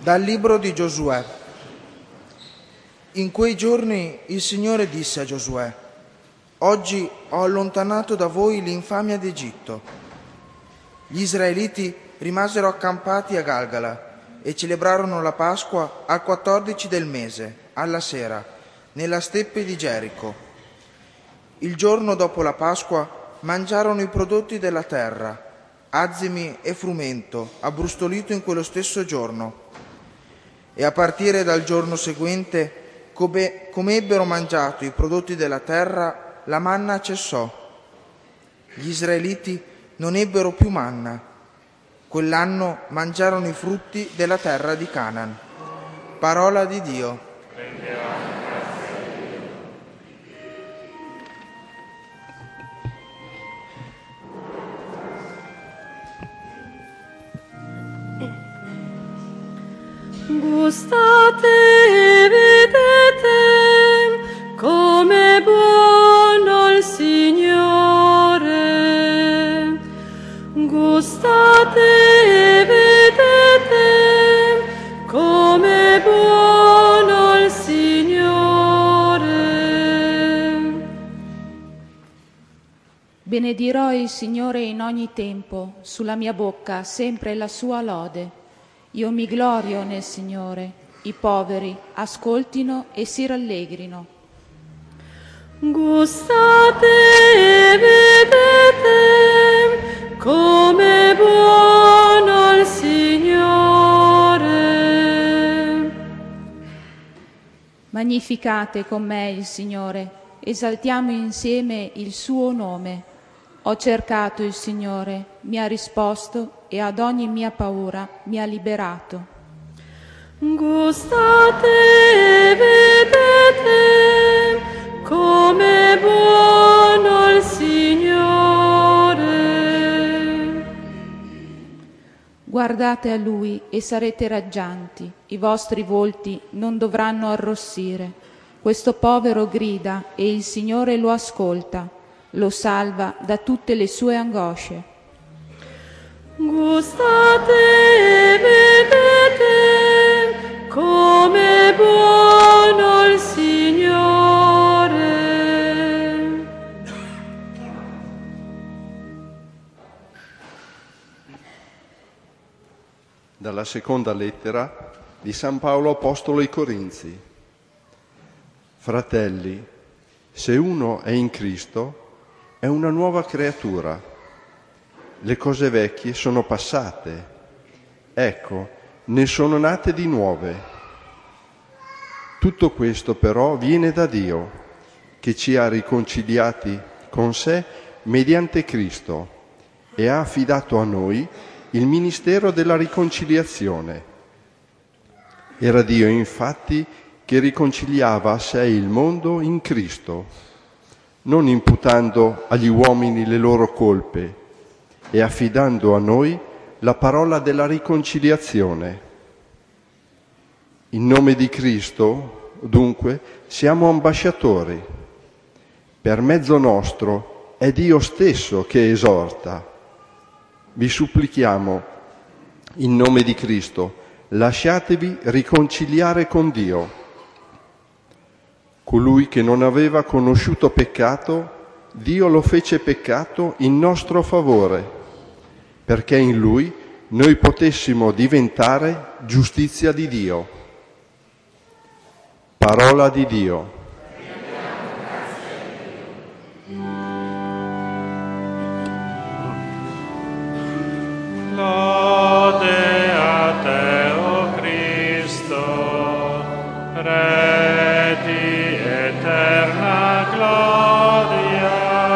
Dal libro di Giosuè. In quei giorni il Signore disse a Giosuè: «Oggi ho allontanato da voi l'infamia d'Egitto». Gli israeliti rimasero accampati a Galgala e celebrarono la Pasqua al 14 del mese, alla sera, nella steppe di Gerico. Il giorno dopo la Pasqua mangiarono i prodotti della terra, azimi e frumento, abbrustolito in quello stesso giorno. E a partire dal giorno seguente, come ebbero mangiato i prodotti della terra, la manna cessò. Gli israeliti non ebbero più manna. Quell'anno mangiarono i frutti della terra di Canaan. Parola di Dio. Gustate e vedete come buono il Signore. Gustate e vedete come buono il Signore. Benedirò il Signore in ogni tempo, sulla mia bocca sempre la sua lode. Io mi glorio nel Signore, i poveri ascoltino e si rallegrino. Gustate e vedete come buono il Signore. Magnificate con me il Signore, esaltiamo insieme il suo nome. Ho cercato il Signore, mi ha risposto e ad ogni mia paura mi ha liberato. Gustate e vedete come buono il Signore. Guardate a Lui e sarete raggianti, i vostri volti non dovranno arrossire. Questo povero grida e il Signore lo ascolta, lo salva da tutte le sue angosce. Gustate e vedete come buono il Signore. Dalla seconda lettera di San Paolo Apostolo ai Corinzi. Fratelli, se uno è in Cristo, è una nuova creatura. Le cose vecchie sono passate. Ecco, ne sono nate di nuove. Tutto questo però viene da Dio, che ci ha riconciliati con sé mediante Cristo e ha affidato a noi il ministero della riconciliazione. Era Dio, infatti, che riconciliava a sé il mondo in Cristo, non imputando agli uomini le loro colpe e affidando a noi la parola della riconciliazione. In nome di Cristo, dunque, siamo ambasciatori. Per mezzo nostro è Dio stesso che esorta. Vi supplichiamo, in nome di Cristo, lasciatevi riconciliare con Dio. Colui che non aveva conosciuto peccato, Dio lo fece peccato in nostro favore, perché in Lui noi potessimo diventare giustizia di Dio. Parola di Dio. Lode a te, o Cristo, Re di eterna gloria.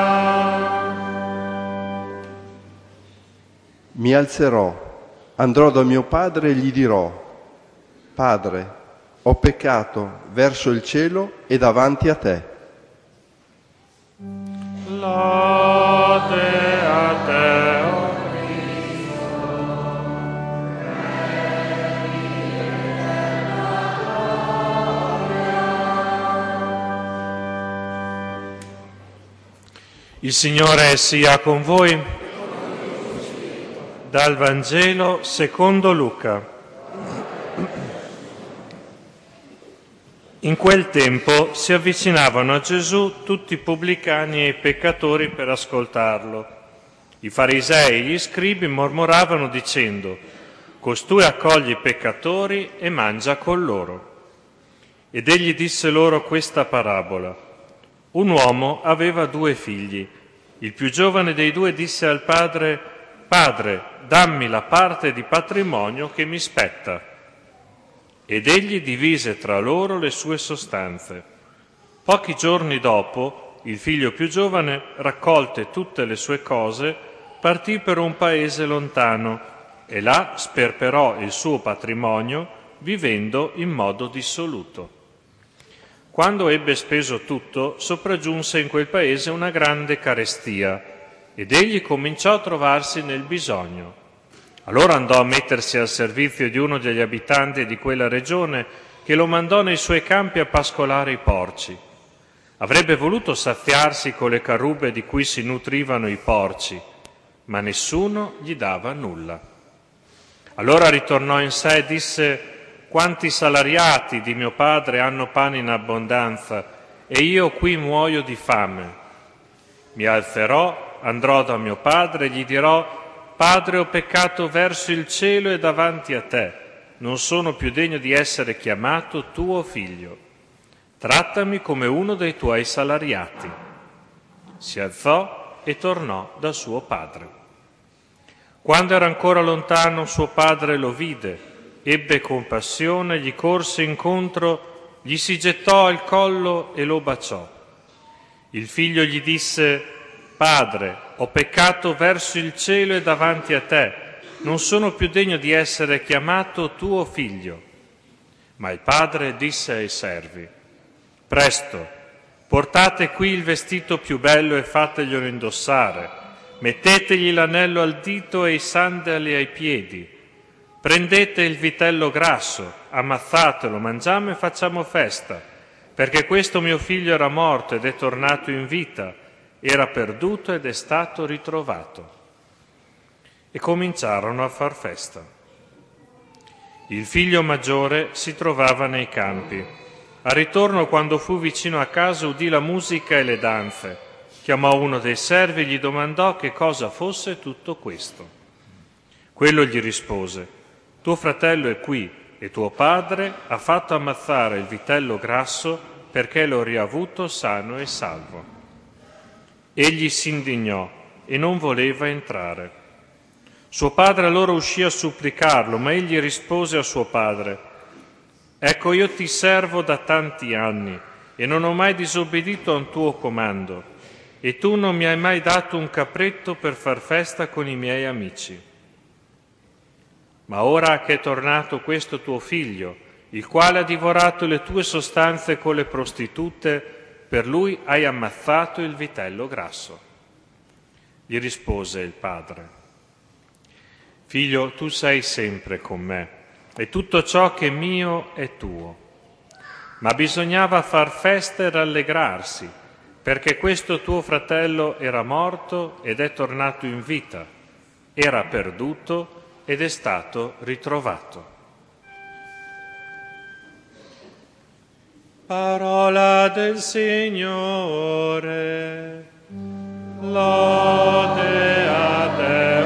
Mi alzerò, andrò da mio padre e gli dirò: Padre, ho peccato verso il cielo e davanti a te. Lode a te, o Il Signore sia con voi. Dal Vangelo secondo Luca. In quel tempo si avvicinavano a Gesù tutti i pubblicani e i peccatori per ascoltarlo. I farisei e gli scribi mormoravano dicendo: «Costui accoglie i peccatori e mangia con loro». Ed egli disse loro questa parabola. Un uomo aveva 2 figli. Il più giovane dei 2 disse al padre: «Padre, dammi la parte di patrimonio che mi spetta». Ed egli divise tra loro le sue sostanze. Pochi giorni dopo, il figlio più giovane, raccolte tutte le sue cose, partì per un paese lontano e là sperperò il suo patrimonio vivendo in modo dissoluto. Quando ebbe speso tutto, sopraggiunse in quel paese una grande carestia ed egli cominciò a trovarsi nel bisogno. Allora andò a mettersi al servizio di uno degli abitanti di quella regione che lo mandò nei suoi campi a pascolare i porci. Avrebbe voluto saziarsi con le carrubbe di cui si nutrivano i porci, ma nessuno gli dava nulla. Allora ritornò in sé e disse: «Quanti salariati di mio padre hanno pane in abbondanza e io qui muoio di fame. Mi alzerò, andrò da mio padre e gli dirò: Padre, ho peccato verso il cielo e davanti a te. Non sono più degno di essere chiamato tuo figlio. Trattami come uno dei tuoi salariati». Si alzò e tornò da suo padre. Quando era ancora lontano, suo padre lo vide, ebbe compassione, gli corse incontro, gli si gettò al collo e lo baciò. Il figlio gli disse: «Padre, ho peccato verso il cielo e davanti a te, non sono più degno di essere chiamato tuo figlio». Ma il padre disse ai servi: «Presto, portate qui il vestito più bello e fateglielo indossare, mettetegli l'anello al dito e i sandali ai piedi, prendete il vitello grasso, ammazzatelo, mangiamo e facciamo festa, perché questo mio figlio era morto ed è tornato in vita, era perduto ed è stato ritrovato». E cominciarono a far festa. Il figlio maggiore si trovava nei campi. Al ritorno, quando fu vicino a casa, udì la musica e le danze. Chiamò uno dei servi e gli domandò che cosa fosse tutto questo. Quello gli rispose: «Tuo fratello è qui e tuo padre ha fatto ammazzare il vitello grasso perché l'ho riavuto sano e salvo». Egli si indignò e non voleva entrare. Suo padre allora uscì a supplicarlo, ma egli rispose a suo padre: «Ecco, io ti servo da tanti anni e non ho mai disobbedito a un tuo comando, e tu non mi hai mai dato un capretto per far festa con i miei amici. Ma ora che è tornato questo tuo figlio, il quale ha divorato le tue sostanze con le prostitute, per lui hai ammazzato il vitello grasso». Gli rispose il padre: «Figlio, tu sei sempre con me e tutto ciò che è mio è tuo. Ma bisognava far festa e rallegrarsi, perché questo tuo fratello era morto ed è tornato in vita, era perduto ed è stato ritrovato». Parola del Signore. Lode a te,